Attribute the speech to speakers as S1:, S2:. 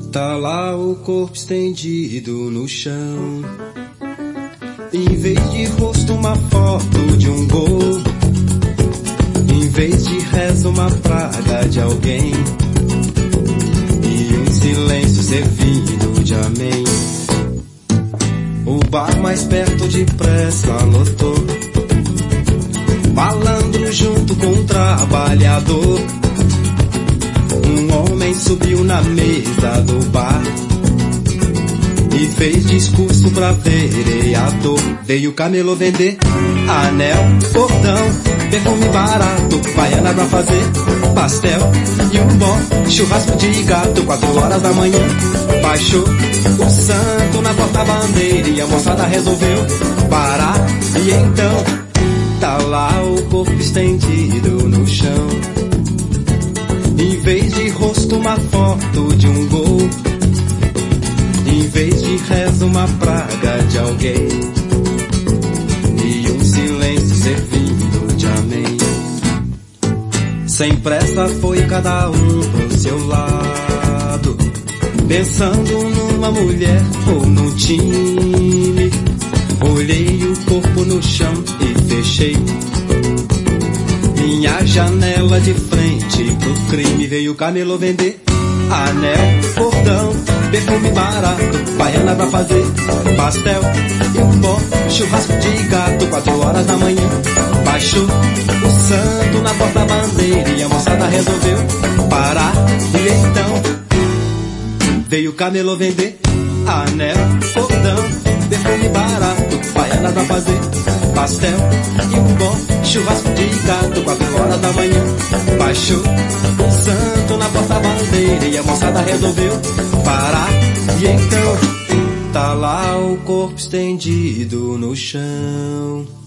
S1: Tá lá o corpo estendido no chão. Em vez de rosto uma foto de um gol. Em vez de rezo uma praga de alguém. E um silêncio servindo de amém. O bar mais perto depressa lotou. Malandro junto com um trabalhador. Um homem subiu na mesa do bar e fez discurso pra vereador. Veio camelô vender anel, cordão, perfume barato, baiana pra fazer pastel e um bom churrasco de gato. 4 horas da manhã baixou o santo na porta-bandeira e a moçada resolveu parar. E então tá lá o corpo estendido no chão. Em vez de rosto uma foto de um gol. Em vez de rezo uma praga de alguém. E um silêncio servindo de amém. Sem pressa foi cada um pro seu lado, pensando numa mulher ou num time. Olhei o corpo no chão e fechei minha janela de frente pro crime. Veio o camelô vender anel, cordão, perfume barato, baiana pra fazer pastel e um bom churrasco de gato. 4 horas da manhã baixou o santo na porta-bandeira e a moçada resolveu parar. E então veio o camelô vender anel, cordão, perfume barato, baiana pra fazer pastel e um bom churrasco de gato. 4 horas da manhã baixou o santo na porta-bandeira e a moçada resolveu parar. E então tá lá o corpo estendido no chão.